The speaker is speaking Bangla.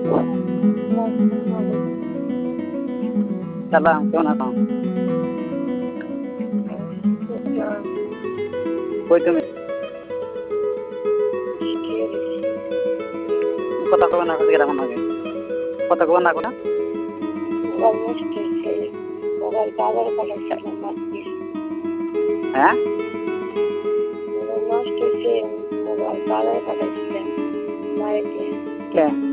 সালাম, কেমন আছো? কই তুমি? কথা কবে না কথা কেমন লাগে? কথা কবে না কথা? হ্যাঁ? কে?